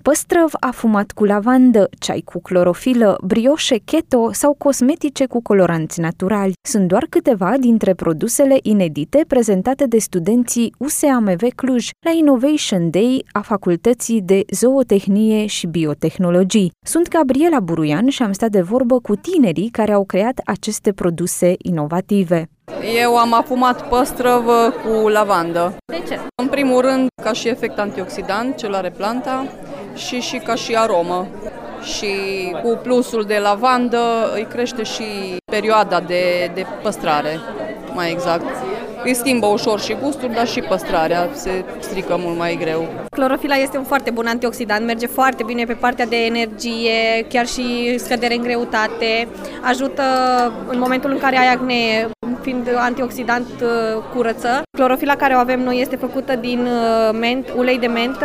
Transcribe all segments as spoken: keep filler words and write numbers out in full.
Păstrăv afumat cu lavandă, ceai cu clorofilă, brioșe keto sau cosmetice cu coloranți naturali sunt doar câteva dintre produsele inedite prezentate de studenții U S A M V Cluj la Innovation Day a Facultății de Zootehnie și Biotehnologii. Sunt Gabriela Buruian și am stat de vorbă cu tinerii care au creat aceste produse inovative. Eu am afumat păstrăv cu lavandă. De ce? În primul rând, ca și efect antioxidant, ce are planta, și și ca și aromă. Și cu plusul de lavandă îi crește și perioada de, de păstrare, mai exact. Îi schimbă ușor și gustul, dar și păstrarea se strică mult mai greu. Clorofila este un foarte bun antioxidant, merge foarte bine pe partea de energie, chiar și scădere în greutate. Ajută în momentul în care ai acne, fiind antioxidant, curăță. Clorofila care o avem noi este făcută din ment, ulei de mentă,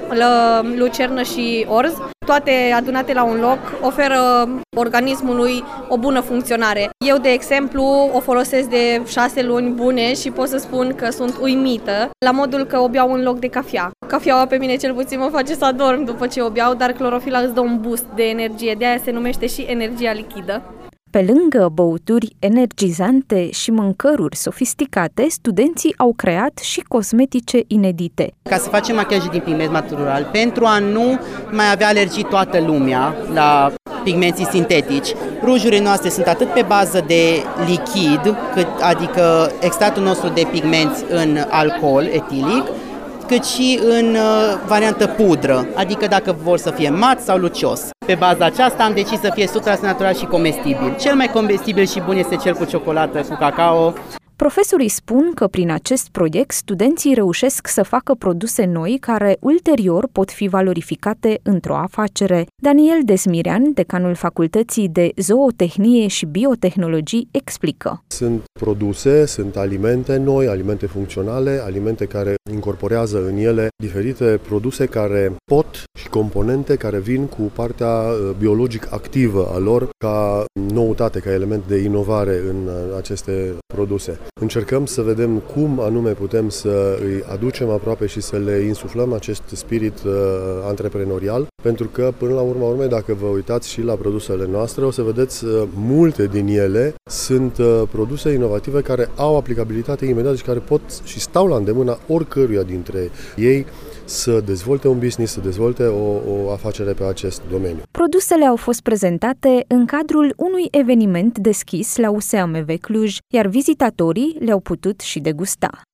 lucernă și orz. Toate adunate la un loc oferă organismului o bună funcționare. Eu, de exemplu, o folosesc de șase luni bune și pot să spun că sunt uimită la modul că o beau în loc de cafea. Cafeaua pe mine cel puțin mă face să adorm după ce o beau, dar clorofila îți dă un boost de energie, de aia se numește și energia lichidă. Pe lângă băuturi energizante și mâncăruri sofisticate, studenții au creat și cosmetice inedite. Ca să facem machiaj din pigment natural, pentru a nu mai avea alergii toată lumea la pigmenții sintetici, rujurile noastre sunt atât pe bază de lichid, cât, adică extractul nostru de pigmenți în alcool etilic, cât și în uh, variantă pudră, adică dacă vor să fie mat sau lucios. Pe baza aceasta am decis să fie o sută la sută natural și comestibil. Cel mai comestibil și bun este cel cu ciocolată, cu cacao. Profesorii spun că prin acest proiect studenții reușesc să facă produse noi care ulterior pot fi valorificate într-o afacere. Daniel Desmirean, decanul Facultății de Zootehnie și Biotehnologii, explică. Sunt produse, sunt alimente noi, alimente funcționale, alimente care incorporează în ele diferite produse care pot și componente care vin cu partea biologic activă a lor ca noutate, ca element de inovare în aceste produse. Încercăm să vedem cum anume putem să îi aducem aproape și să le insuflăm acest spirit uh, antreprenorial, pentru că, până la urma urmei, dacă vă uitați și la produsele noastre, o să vedeți uh, multe din ele sunt uh, produse inovative care au aplicabilitate imediată și care pot și stau la îndemâna oricăruia dintre ei să dezvolte un business, să dezvolte o, o afacere pe acest domeniu. Produsele au fost prezentate în cadrul unui eveniment deschis la U S A M V Cluj, iar vizitatorii le-au putut și degusta.